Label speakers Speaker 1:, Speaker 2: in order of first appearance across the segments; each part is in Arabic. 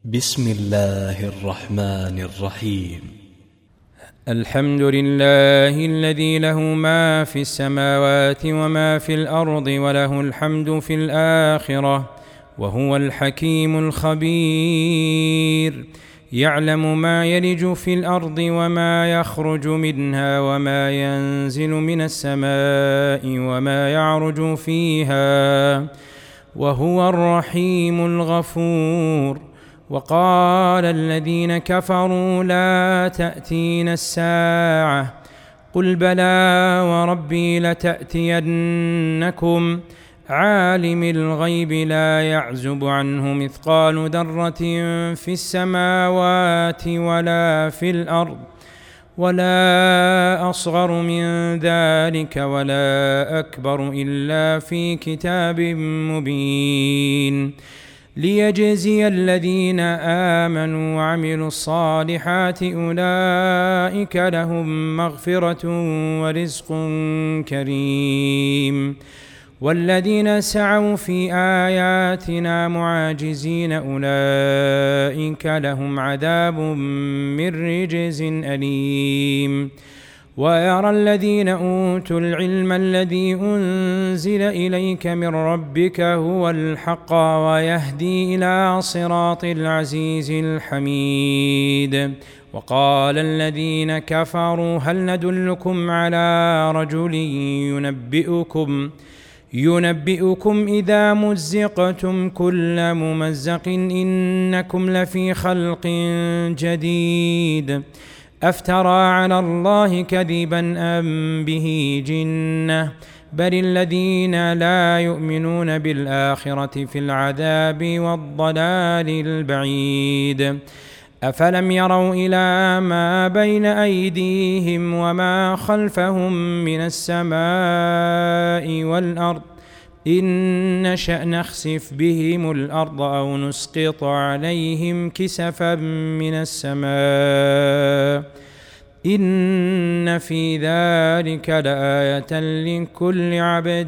Speaker 1: بسم الله الرحمن الرحيم.
Speaker 2: الحمد لله الذي له ما في السماوات وما في الأرض وله الحمد في الآخرة وهو الحكيم الخبير. يعلم ما يلج في الأرض وما يخرج منها وما ينزل من السماء وما يعرج فيها وهو الرحيم الغفور. وقال الذين كفروا لا تأتينا الساعة قل بلى وربي لتأتينكم عالم الغيب لا يعزب عنه مثقال ذرة في السماوات ولا في الأرض ولا أصغر من ذلك ولا أكبر إلا في كتاب مبين ليجزي الذين آمنوا وعملوا الصالحات أولئك لهم مغفرة ورزق كريم. والذين سعوا في آياتنا معاجزين أولئك لهم عذاب من رجز أليم. ويرى الذين أوتوا العلم الذي أنزل إليك من ربك هو الحق ويهدي إلى صراط العزيز الحميد. وقال الذين كفروا هل ندلكم على رجل ينبئكم إذا مزقتم كل ممزق إنكم لفي خلق جديد أفترى على الله كذبا أم به جنة بل الذين لا يؤمنون بالآخرة في العذاب والضلال البعيد. أفلم يروا إلى ما بين أيديهم وما خلفهم من السماء والأرض إن نشأ نخسف بهم الأرض أو نسقط عليهم كسفا من السماء إن في ذلك لآية لكل عبد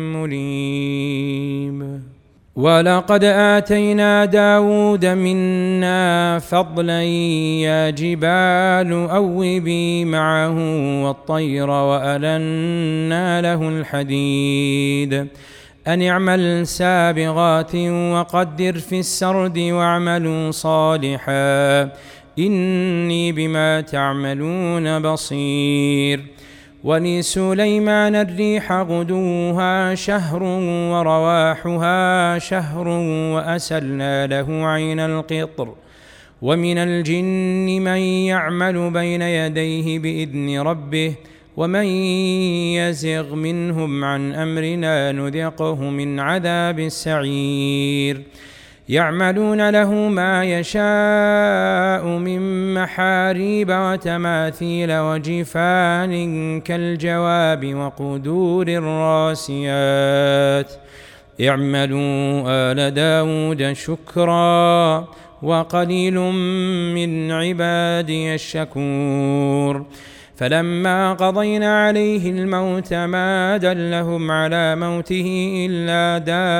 Speaker 2: منيب. ولقد آتينا داود منا فضلا يا جبال أوبي معه والطير وألنا له الحديد أن اعمل سابغات وقدر في السرد واعملوا صالحا إني بما تعملون بصير. ولسليمان الريح غدوها شهر ورواحها شهر وأسلنا له عين القطر ومن الجن من يعمل بين يديه بإذن ربه ومن يزغ منهم عن أمرنا نذقه من عذاب السعير. يعملون له ما يشاء من محاريب وتماثيل وجفان كالجواب وقدور الراسيات اعملوا آل داود شكرا وقليل من عبادي الشكور. فلما قضينا عليه الموت ما دلهم على موته إلا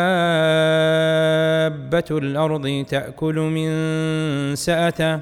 Speaker 2: دابة الأرض تأكل من سأته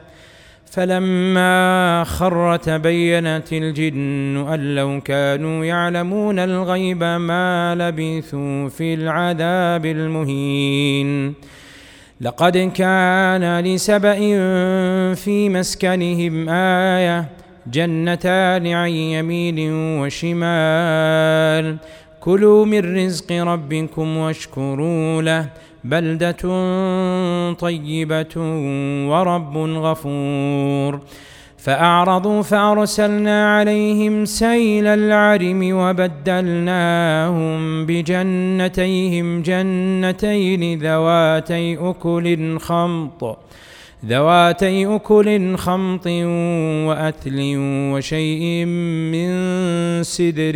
Speaker 2: فلما خر تبينت الجن أن لو كانوا يعلمون الغيب ما لبثوا في العذاب المهين. لقد كان لسبإ في مسكنهم آية جنتان عن يمين وشمال كلوا من رزق ربكم واشكروا له بلدة طيبة ورب غفور. فأعرضوا فأرسلنا عليهم سيل العرم وبدلناهم بجنتيهم جنتين ذواتي أكل خمط وأثل وشيء من سدر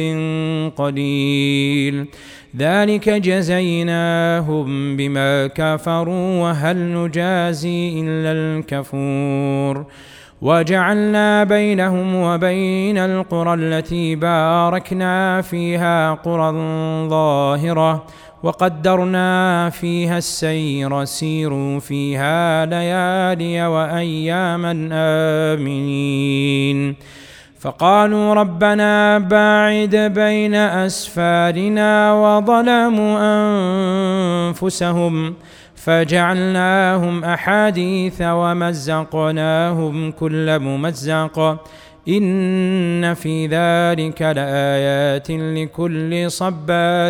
Speaker 2: قليل ذلك جزيناهم بما كفروا وهل نجازي إلا الكفور. وجعلنا بينهم وبين القرى التي باركنا فيها قرى ظاهرة وقدرنا فيها السير سيروا فيها ليالي وأياما آمنين فقالوا ربنا باعد بين أسفارنا وظلموا أنفسهم فجعلناهم أحاديث ومزقناهم كل ممزق إن في ذلك لآيات لكل صبار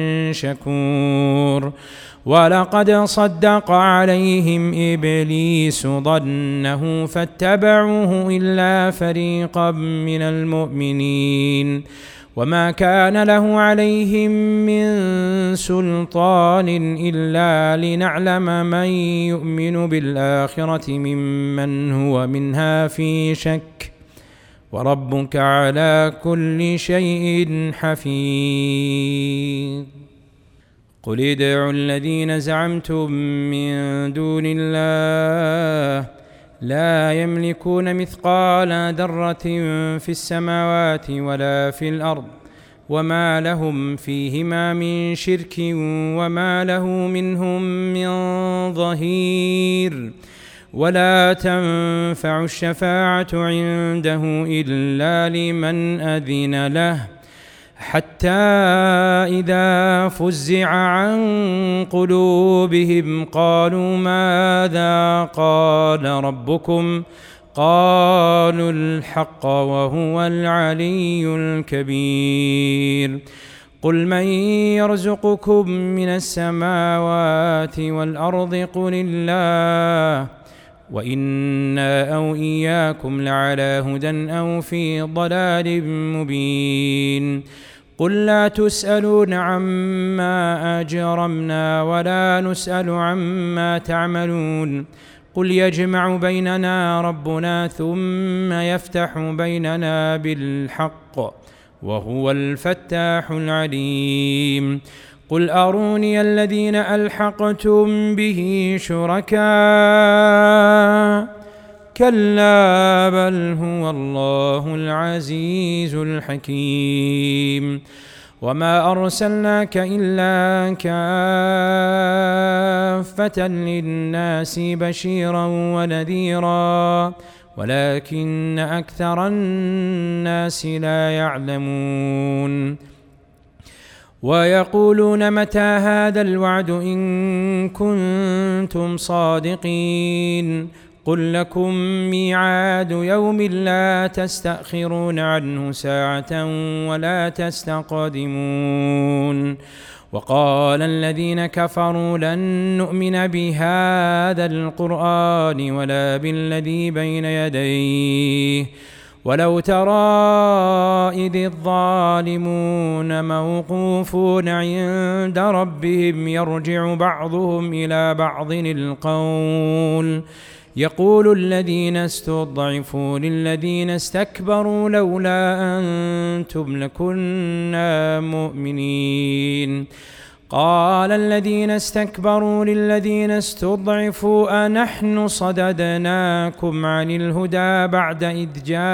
Speaker 2: شكور ولقد صدق عليهم إبليس ظنه فاتبعوه إلا فريقا من المؤمنين وما كان له عليهم من سلطان إلا لنعلم من يؤمن بالآخرة ممن هو منها في شك وربك على كل شيء حفيظ قل ادعوا الذين زعمتم من دون الله لا يملكون مثقال ذرة في السماوات ولا في الأرض وما لهم فيهما من شرك وما له منهم من ظهير ولا تنفع الشفاعة عنده إلا لمن أذن له حتى إذا فزع عن قلوبهم قالوا ماذا قال ربكم قالوا الحق وهو العلي الكبير قل من يرزقكم من السماوات والأرض قل الله وإنا أو إياكم لعلى هدى أو في ضلال مبين قل لا تسألون عما أجرمنا ولا نسأل عما تعملون قل يجمع بيننا ربنا ثم يفتح بيننا بالحق وهو الفتاح العليم قل أروني الذين ألحقتم به شركاء كلا بل هو الله العزيز الحكيم وما أرسلناك إلا كافة للناس بشيرا ونذيرا ولكن أكثر الناس لا يعلمون ويقولون متى هذا الوعد إن كنتم صادقين قل لكم ميعاد يوم لا تستأخرون عنه ساعة ولا تستقدمون وقال الذين كفروا لن نؤمن بهذا القرآن ولا بالذي بين يديه ولو ترى إذ الظالمون موقوفون عند ربهم يرجع بعضهم إلى بعض القول يقول الذين استضعفوا للذين استكبروا لولا أنتم لكنا مؤمنين قال الذين استكبروا للذين استضعفوا أنحن صددناكم عن الهدى بعد إذ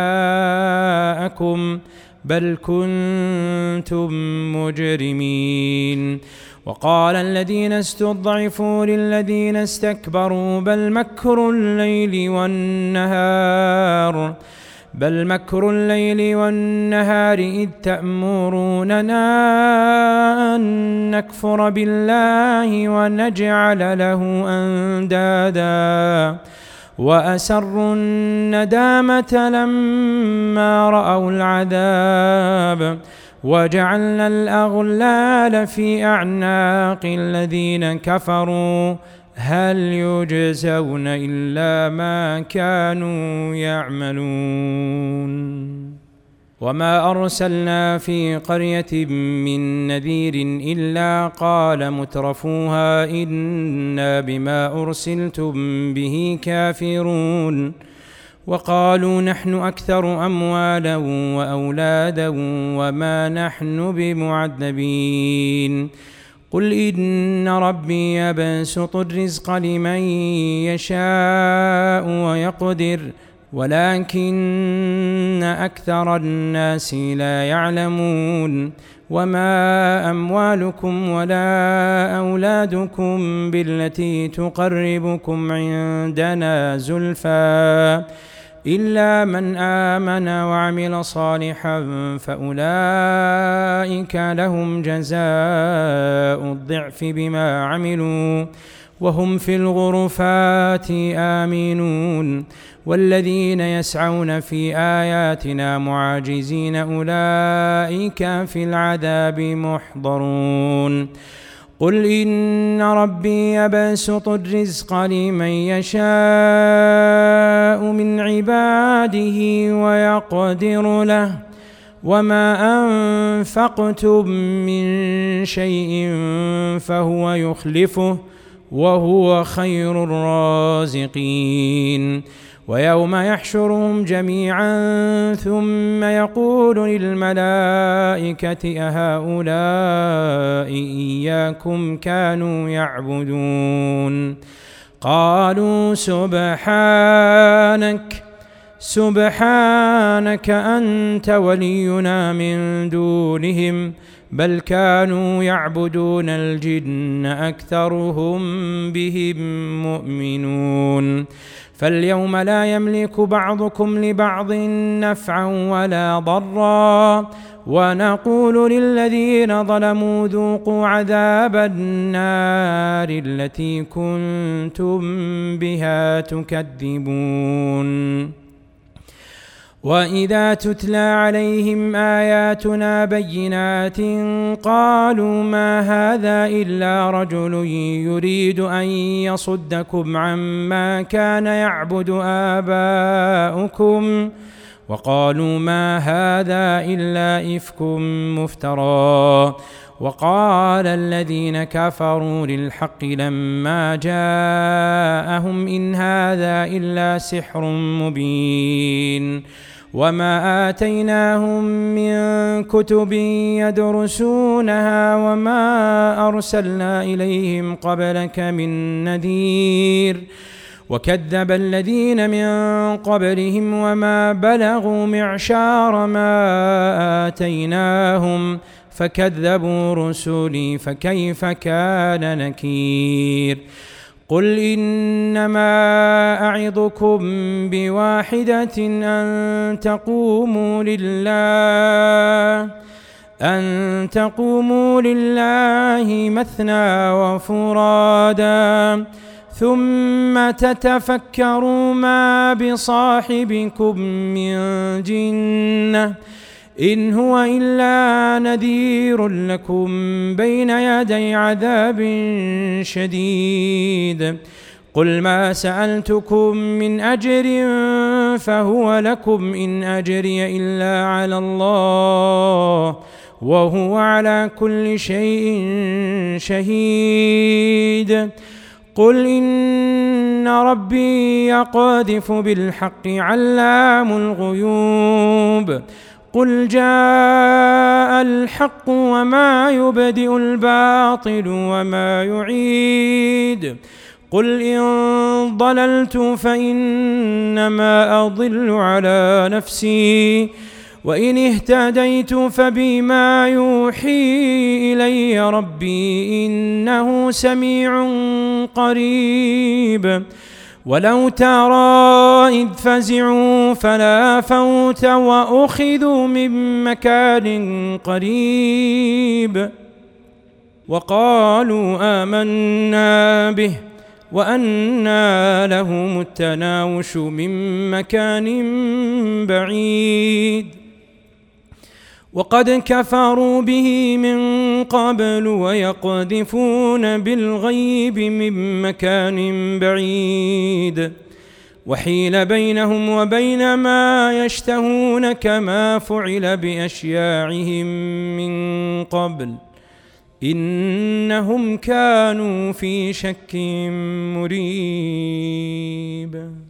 Speaker 2: جاءكم بل كنتم مجرمين وقال الذين استضعفوا للذين استكبروا بل مكر الليل والنهار إذ تأمروننا أن نكفر بالله ونجعل له أندادا وأسروا الندامة لما رأوا العذاب وجعلنا الأغلال في أعناق الذين كفروا هل يجزون إلا ما كانوا يعملون وما أرسلنا في قرية من نذير إلا قال مترفوها إنا بما أرسلتم به كافرون وقالوا نحن أكثر أموالا وأولادا وما نحن بمعذبين قل إن ربي يبسط الرزق لمن يشاء ويقدر ولكن أكثر الناس لا يعلمون وما أموالكم ولا أولادكم بالتي تقربكم عندنا زلفى إلا من آمن وعمل صالحا فأولئك لهم جزاء الضعف بما عملوا وهم في الغرفات آمنون والذين يسعون في آياتنا معاجزين أولئك في العذاب محضرون قل إن ربي يبسط الرزق لمن يشاء من عباده ويقدر له وما أنفقتم من شيء فهو يخلفه وهو خير الرازقين ويوم يحشرهم جميعا ثم يقول للملائكة أهؤلاء إياكم كانوا يعبدون قالوا سبحانك أنت ولينا من دونهم بل كانوا يعبدون الجن أكثرهم بهم مؤمنون فاليوم لا يملك بعضكم لبعض نفعا ولا ضرا ونقول للذين ظلموا ذوقوا عذاب النار التي كنتم بها تكذبون وإذا تتلى عليهم آياتنا بينات قالوا ما هذا إلا رجل يريد أن يصدكم عما كان يعبد آباؤكم وقالوا ما هذا إلا إفك مفترى وقال الذين كفروا للحق لما جاءهم إن هذا إلا سحر مبين وما آتيناهم من كتب يدرسونها وما أرسلنا إليهم قبلك من نذير وكذب الذين من قبلهم وما بلغوا معشار ما آتيناهم فكذبوا رسلي فكيف كان نكير قل إنما أعظكم بواحدة أن تقوموا لله مثنى وفرادا ثم تتفكروا ما بصاحبكم من جنة إن هو إلا نذير لكم بين يدي عذاب شديد قل ما سألتكم من أجر فهو لكم إن أجري إلا على الله وهو على كل شيء شهيد قل إن ربي يقذف بالحق علام الغيوب قل جاء الحق وما يبدئ الباطل وما يعيد قل إن ضللت فإنما أضل على نفسي وإن اهتديت فبما يوحي إلي ربي إنه سميع قريب ولو ترى إذ فزعوا فلا فوت وأخذوا من مكان قريب وقالوا آمنا به وأنى لهم التناوش من مكان بعيد وقد كفروا به من قبل ويقذفون بالغيب من مكان بعيد وحيل بينهم وبين ما يشتهون كما فعل بأشياعهم من قبل إنهم كانوا في شك مريب.